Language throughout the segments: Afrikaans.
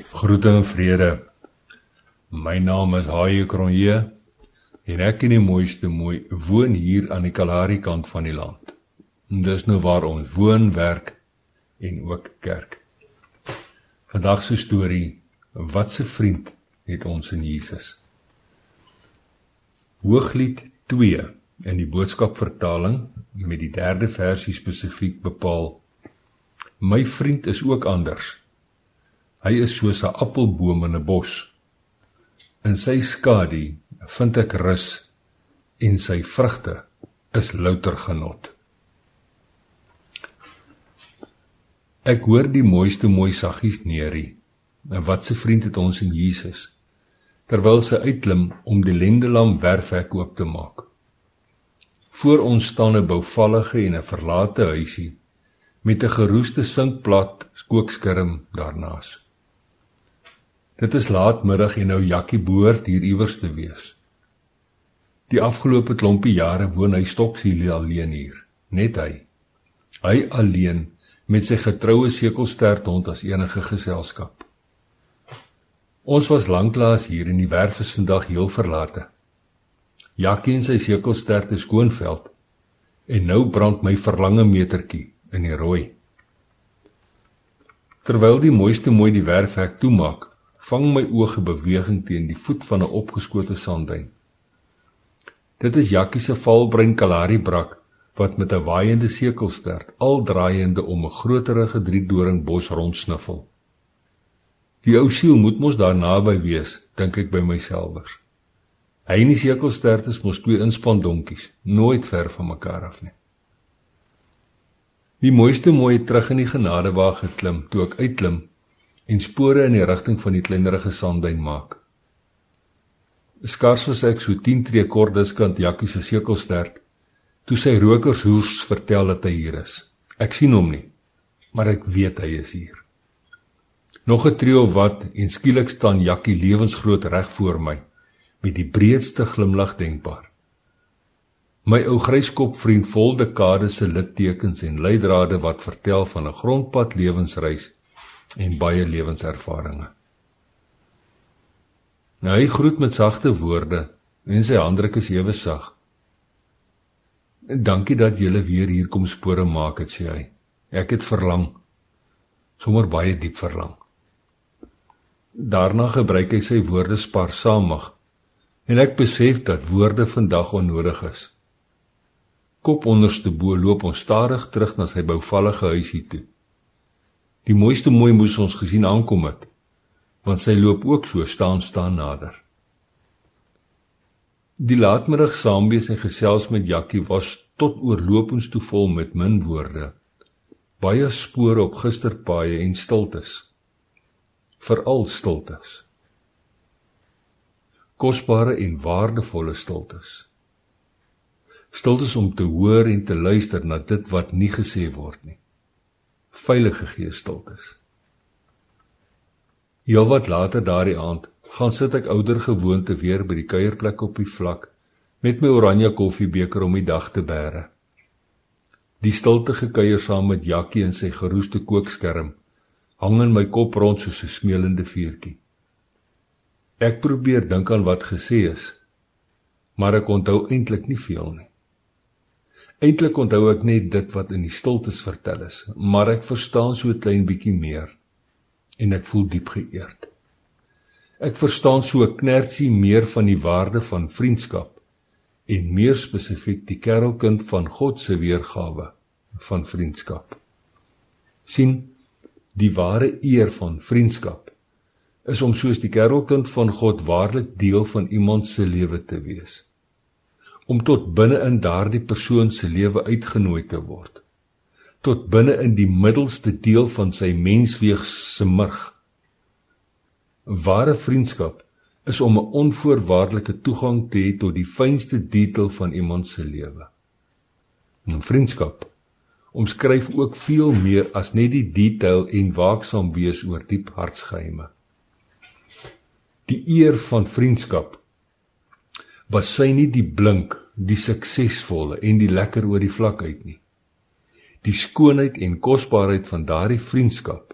Groete en vrede. My naam is Haie Cronje en ek en die mooiste mooi woon hier aan die Kalahari kant van die land. Dis nou waar ons woon, werk en ook kerk. Vandag se storie, wat se vriend het ons in Jesus? Hooglied 2 in die boodskapvertaling met die 3de versie spesifiek bepaal: My vriend is ook anders. Hy is soos 'n appelboom in 'n bos. In sy skadu vind ek rus en sy vrugte is louter genot. Ek hoor die mooiste mooi saggies neerie, en wat se vriend het ons in Jesus, terwyl sy uitklim om die lendelam werfhek oop te maak. Voor ons staan 'n bouvallige en 'n verlate huisie, met 'n geroeste sinkplat kookskerm daarnaas. Dit is laatmiddag en nou Jakkie behoort hier iewers te wees. Die afgelope klompie jare woon hy stoksiel alleen hier, net hy. Hy alleen met sy getroue sekelsterthond as enige geselskap. Ons was lanklaas hier en die werf is vandag heel verlate. Jakkie en sy sekelstert is skoonveld en nou brand my verlange metertjie in die rooi. Terwyl die mooiste mooi die werfhek toemaak, vang my oog 'n beweging teen die voet van 'n opgeskote sandduin. Dit is Jakkie se valbrein Kalahari brak, wat met 'n waaiende sekelstert, al draaiende om 'n groterige driedoring bos rondsniffel. Die ou siel moet mos daar naby wees, dink ek by myself. Hy en die sekelstert is mos 2 inspandonkies, nooit ver van mekaar af nie. Die mooiste mooi het terug in die genadewa geklim, toe ek uitklim en spore in die rigting van die kleinerige sandduin maak. Skars was ek so 10 tree kordiskant Jakkie se sekelstert, toe sy rokershoers vertel dat hy hier is. Ek sien hom nie, maar ek weet hy is hier. Nog 'n tree of wat, en skielik staan Jakkie lewensgroot reg voor my, met die breedste glimlag denkbaar. My ou gryskop vriend vol dekades se littekens en leidrade wat vertel van 'n grondpad lewensreis en baie lewenservarings. Nou hy groet met sagte woorde en sy handdruk is ewe sag. Dankie dat julle weer hier kom spore maak het, sê hy. Ek het verlang, sommer baie diep verlang. Daarna gebruik hy sy woorde spaarsamig en ek besef dat woorde vandag onnodig is. Kop onderste bo loop ons stadig terug na sy bouvallige huisie toe. Die mooiste mooi moes ons gesien aankom het, want sy loop ook so staan nader. Die laatmiddag saamwees en gesels met Jakkie was tot oorlopends toe vol met min woorde, baie spore op gisterpaaie en stiltes, veral stiltes. Kosbare en waardevolle stiltes. Stiltes om te hoor en te luister na dit wat nie gesê word nie. Veilige geesstiltes. Heel wat later daardie aand, gaan sit ek ouder gewoonte weer by die kuierplek op die vlak, met my oranje koffiebeker om die dag te bære. Die stilte gekuier saam met Jakkie en sy geroeste kookskerm, hang in my kop rond soos 'n smeulende vuurtjie. Ek probeer dink aan wat gesê is, maar ek onthou eintlik nie veel nie. Eintlik onthou ek net dit wat in die stiltes vertel is, maar ek verstaan so 'n klein bietjie meer, en ek voel diep geëerd. Ek verstaan so 'n knertsie meer van die waarde van vriendskap, en meer spesifiek die kerelkind van God se weergawe van vriendskap. Sien, die ware eer van vriendskap is om soos die kerelkind van God waarlik deel van iemand se lewe te wees. Om tot binne in daardie persoon se lewe uitgenooi te word. Tot binne in die middelste deel van sy mensweeg se murg. Ware vriendskap is om 'n onvoorwaardelike toegang te hê tot die fynste detail van iemand se lewe. En vriendskap omskryf ook veel meer as net die detail en waaksaam wees oor diep hartsgeheime. Die eer van vriendskap was sy nie die blink, die suksesvolle en die lekker oor die vlak uit nie. Die skoonheid en kosbaarheid van daardie vriendskap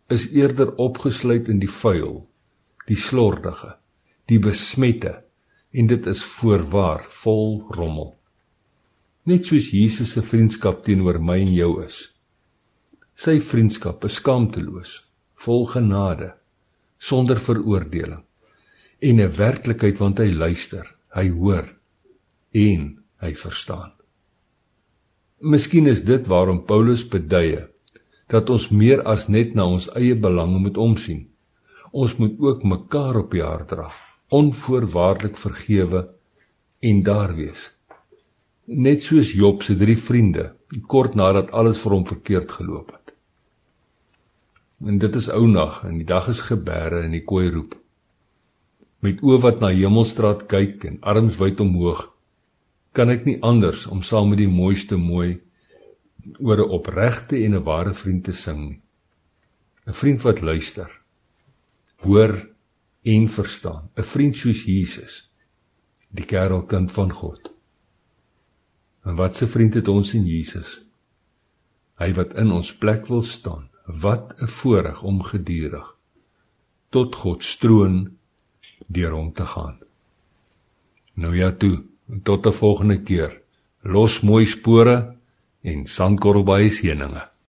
is eerder opgesluit in die vuil, die slordige, die besmette, en dit is voorwaar vol rommel. Net soos Jesus se vriendskap teenoor my en jou is. Sy vriendskap is skaamteloos, vol genade, sonder veroordeling, en 'n werklikheid want hy luister, hy hoor, en hy verstaan. Miskien is dit waarom Paulus beduie, dat ons meer as net na ons eie belange moet omsien. Ons moet ook mekaar op die hart dra, onvoorwaardelik vergewe en daar wees. Net soos Job se 3 vriende, kort nadat alles vir hom verkeerd geloop het. En dit is ou nag, en die dag is geberre en die kooi roep. Met oë wat na Hemelstraat kyk en arms wyd omhoog, kan ek nie anders om saam met die mooiste mooi oor 'n opregte en 'n ware vriend te sing nie. 'n Vriend wat luister, hoor en verstaan. 'n Vriend soos Jesus, die kerelkind van God. En wat se vriend het ons in Jesus? Hy wat in ons plek wil staan. Wat 'n voorreg om gedurig tot God stroon deur hom te gaan. Nou ja toe, tot 'n volgende keer. Los mooi spore en sandkorrel by seëninge.